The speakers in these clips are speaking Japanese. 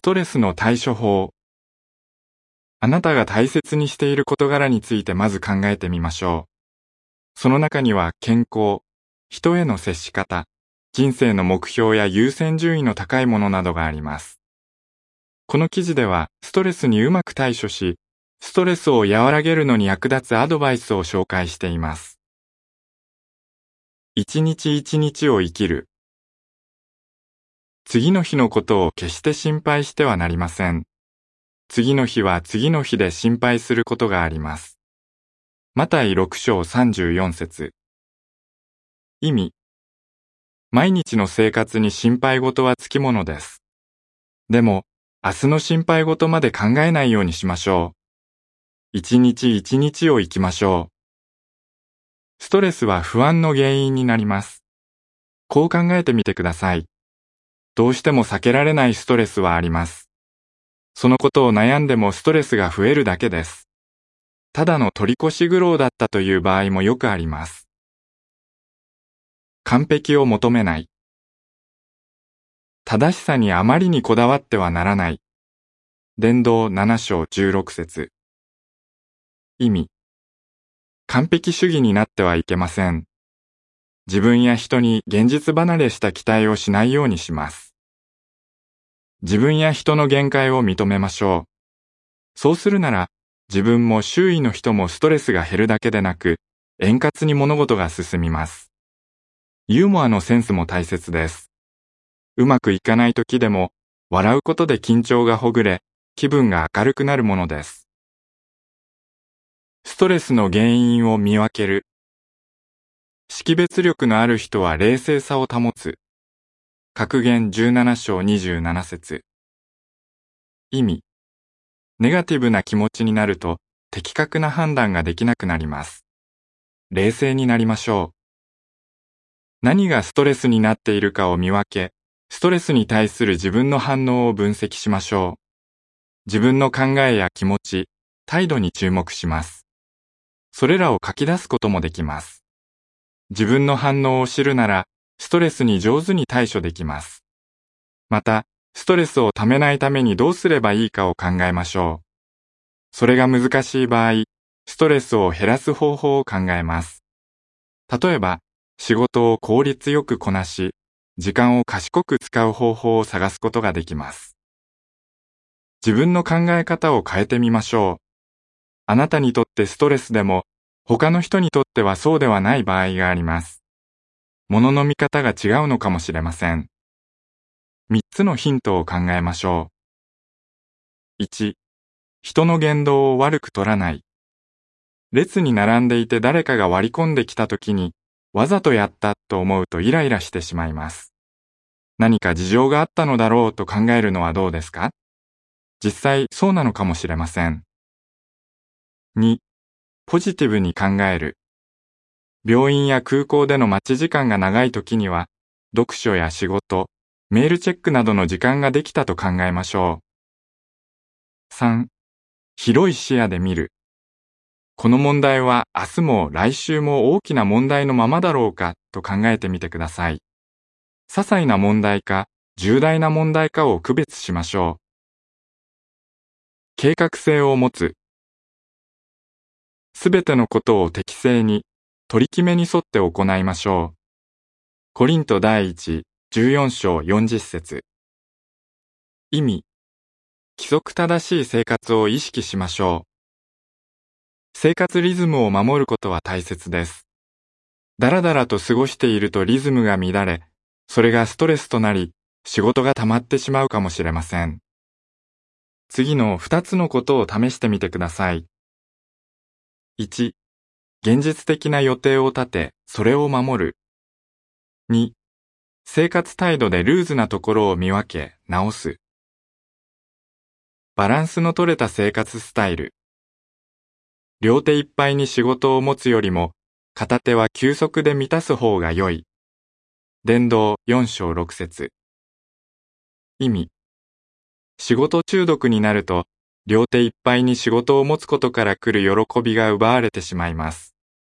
トレスの対処法。あなたが大切にしている事柄についてまず考えてみましょう。その中には健康、人への接し方、人生の目標や優先順位の高いものなどがあります。この記事ではストレスにうまく対処し、ストレスを和らげるのに役立つアドバイスを紹介しています。一日一日を生きる。次の日のことを決して心配してはなりません。次の日は次の日で心配することがあります。マタイ6章34節。意味。毎日の生活に心配事はつきものです。でも、明日の心配事まで考えないようにしましょう。一日一日を生きましょう。ストレスは不安の原因になります。こう考えてみてください。どうしても避けられないストレスはあります。そのことを悩んでもストレスが増えるだけです。ただの取り越し苦労だったという場合もよくあります。完璧を求めない。正しさにあまりにこだわってはならない。伝道7章16節。意味。完璧主義になってはいけません。自分や人に現実離れした期待をしないようにします。自分や人の限界を認めましょう。そうするなら、自分も周囲の人もストレスが減るだけでなく、円滑に物事が進みます。ユーモアのセンスも大切です。うまくいかない時でも、笑うことで緊張がほぐれ、気分が明るくなるものです。ストレスの原因を見分ける。識別力のある人は冷静さを保つ。格言17章27節。意味。ネガティブな気持ちになると的確な判断ができなくなります。冷静になりましょう。何がストレスになっているかを見分け、ストレスに対する自分の反応を分析しましょう。自分の考えや気持ち、態度に注目します。それらを書き出すこともできます。自分の反応を知るなら、ストレスに上手に対処できます。また、ストレスをためないためにどうすればいいかを考えましょう。それが難しい場合、ストレスを減らす方法を考えます。例えば、仕事を効率よくこなし、時間を賢く使う方法を探すことができます。自分の考え方を変えてみましょう。あなたにとってストレスでも、他の人にとってはそうではない場合があります。物の見方が違うのかもしれません。3つのヒントを考えましょう。1、人の言動を悪く取らない。列に並んでいて誰かが割り込んできたときに、わざとやったと思うとイライラしてしまいます。何か事情があったのだろうと考えるのはどうですか？実際そうなのかもしれません。2、ポジティブに考える。病院や空港での待ち時間が長い時には、読書や仕事、メールチェックなどの時間ができたと考えましょう。3、広い視野で見る。この問題は明日も来週も大きな問題のままだろうかと考えてみてください。些細な問題か重大な問題かを区別しましょう。計画性を持つ。すべてのことを適正に、取り決めに沿って行いましょう。コリント第1、14章40節。意味。規則正しい生活を意識しましょう。生活リズムを守ることは大切です。だらだらと過ごしているとリズムが乱れ、それがストレスとなり、仕事が溜まってしまうかもしれません。次の2つのことを試してみてください。1、現実的な予定を立て、それを守る。2、生活態度でルーズなところを見分け、直す。バランスの取れた生活スタイル。両手いっぱいに仕事を持つよりも、片手は休息で満たす方が良い。伝道4章6節。意味。仕事中毒になると、両手いっぱいに仕事を持つことから来る喜びが奪われてしまいます。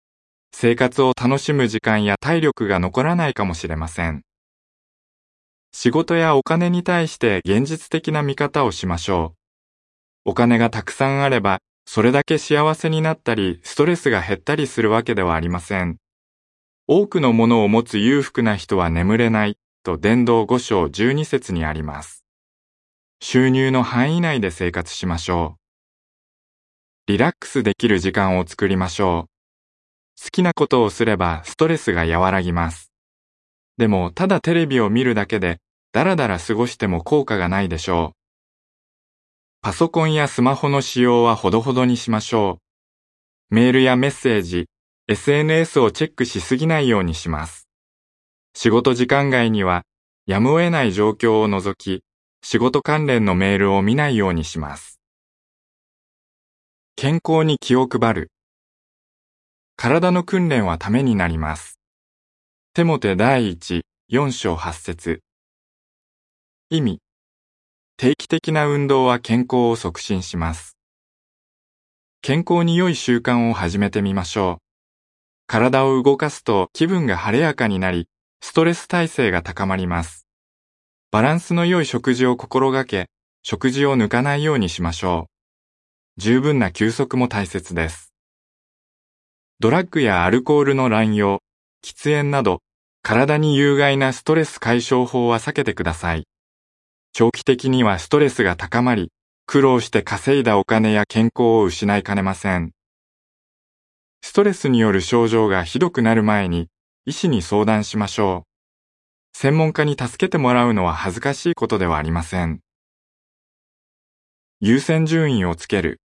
生活を楽しむ時間や体力が残らないかもしれません。 仕事やお金に対して現実的な見方をしましょう。お金がたくさんあれば、それだけ幸せになったり、ストレスが減ったりするわけではありません。多くのものを持つ裕福な人は眠れないと伝道5章12節にあります。収入の範囲内で生活しましょう。リラックスできる時間を作りましょう。好きなことをすればストレスが和らぎます。でも、ただテレビを見るだけで、だらだら過ごしても効果がないでしょう。パソコンやスマホの使用はほどほどにしましょう。メールやメッセージ、SNS をチェックしすぎないようにします。仕事時間外には、やむを得ない状況を除き、仕事関連のメールを見ないようにします。健康に気を配る。体の訓練はためになります。テモテ第1、4章8節。意味。定期的な運動は健康を促進します。健康に良い習慣を始めてみましょう。体を動かすと気分が晴れやかになり、ストレス耐性が高まります。バランスの良い食事を心がけ、食事を抜かないようにしましょう。十分な休息も大切です。ドラッグやアルコールの乱用、喫煙など、体に有害なストレス解消法は避けてください。長期的にはストレスが高まり、苦労して稼いだお金や健康を失いかねません。ストレスによる症状がひどくなる前に、医師に相談しましょう。専門家に助けてもらうのは恥ずかしいことではありません。優先順位をつける。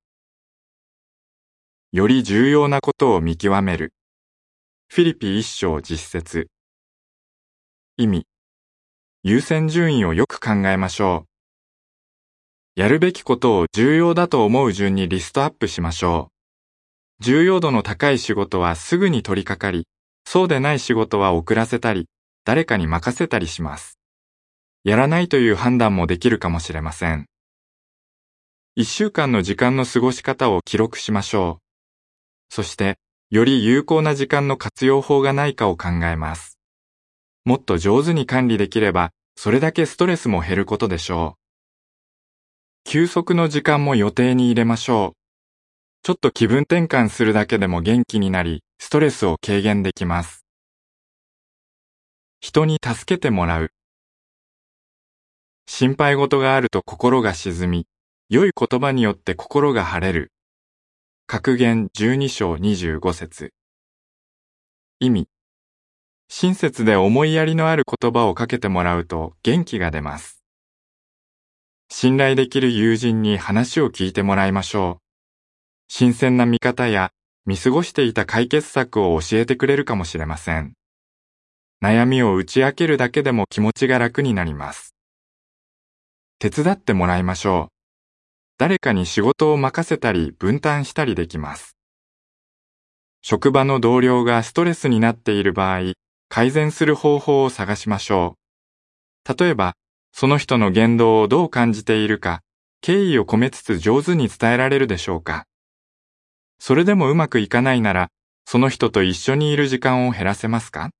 より重要なことを見極める。フィリピ1章実節。意味。優先順位をよく考えましょう。やるべきことを重要だと思う順にリストアップしましょう。重要度の高い仕事はすぐに取り掛かり、そうでない仕事は遅らせたり、誰かに任せたりします。やらないという判断もできるかもしれません。1週間の時間の過ごし方を記録しましょう。そして、より有効な時間の活用法がないかを考えます。もっと上手に管理できれば、それだけストレスも減ることでしょう。休息の時間も予定に入れましょう。ちょっと気分転換するだけでも元気になり、ストレスを軽減できます。人に助けてもらう。心配事があると心が沈み、良い言葉によって心が晴れる。格言12章25節。意味。親切で思いやりのある言葉をかけてもらうと元気が出ます。信頼できる友人に話を聞いてもらいましょう。新鮮な見方や見過ごしていた解決策を教えてくれるかもしれません。悩みを打ち明けるだけでも気持ちが楽になります。手伝ってもらいましょう。誰かに仕事を任せたり分担したりできます。職場の同僚がストレスになっている場合、改善する方法を探しましょう。例えば、その人の言動をどう感じているか、敬意を込めつつ上手に伝えられるでしょうか。それでもうまくいかないなら、その人と一緒にいる時間を減らせますか？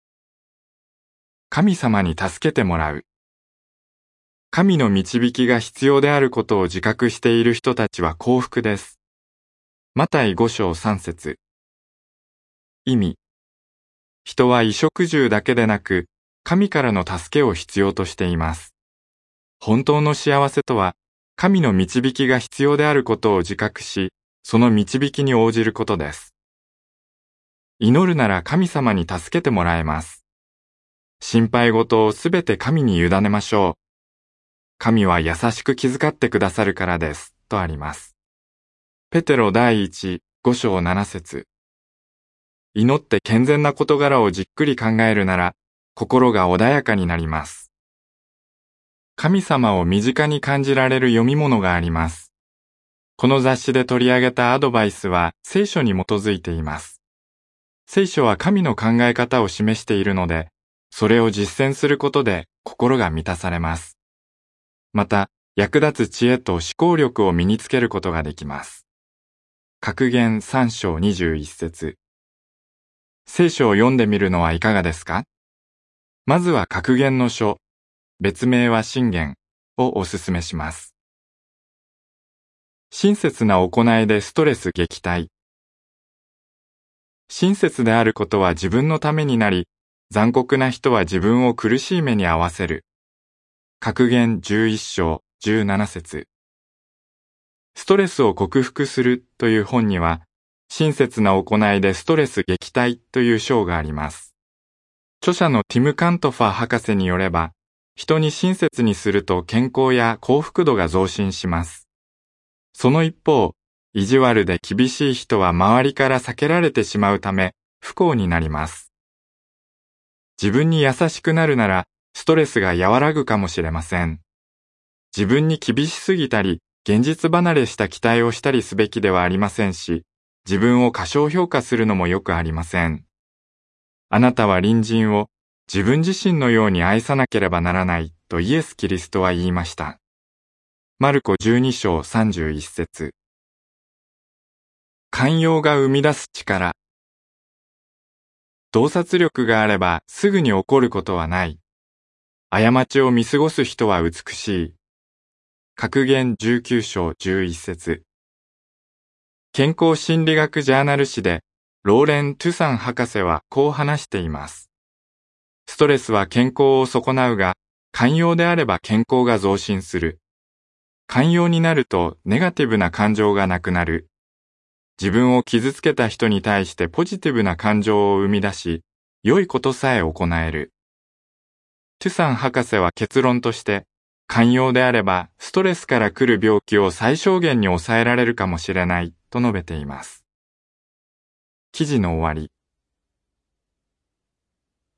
神様に助けてもらう。神の導きが必要であることを自覚している人たちは幸福です。マタイ5章3節。意味。人は衣食住だけでなく、神からの助けを必要としています。本当の幸せとは、神の導きが必要であることを自覚し、その導きに応じることです。祈るなら神様に助けてもらえます。心配事をすべて神に委ねましょう。神は優しく気遣ってくださるからです、とあります。ペテロ第1、5章7節。祈って健全な事柄をじっくり考えるなら、心が穏やかになります。神様を身近に感じられる読み物があります。この雑誌で取り上げたアドバイスは聖書に基づいています。聖書は神の考え方を示しているので、それを実践することで心が満たされます。また、役立つ知恵と思考力を身につけることができます。格言3章21節。聖書を読んでみるのはいかがですか？まずは格言の書、 別名は信玄をお勧めします。親切な行いでストレス撃退。親切であることは自分のためになり、残酷な人は自分を苦しい目に遭わせる。格言11章17節。ストレスを克服するという本には、親切な行いでストレス撃退という章があります。著者のティム・カントファー博士によれば、人に親切にすると健康や幸福度が増進します。その一方、意地悪で厳しい人は周りから避けられてしまうため、不幸になります。自分に優しくなるなら、ストレスが和らぐかもしれません。自分に厳しすぎたり、現実離れした期待をしたりすべきではありませんし、自分を過小評価するのもよくありません。あなたは隣人を自分自身のように愛さなければならないとイエス・キリストは言いました。マルコ12章31節。寛容が生み出す力。洞察力があればすぐに起こることはない。過ちを見過ごす人は美しい。格言19章11節。健康心理学ジャーナル誌でローレン・トゥサン博士はこう話しています。ストレスは健康を損なうが、寛容であれば健康が増進する。寛容になるとネガティブな感情がなくなる。自分を傷つけた人に対してポジティブな感情を生み出し、良いことさえ行える。トゥサン博士は結論として、寛容であればストレスから来る病気を最小限に抑えられるかもしれないと述べています。記事の終わり。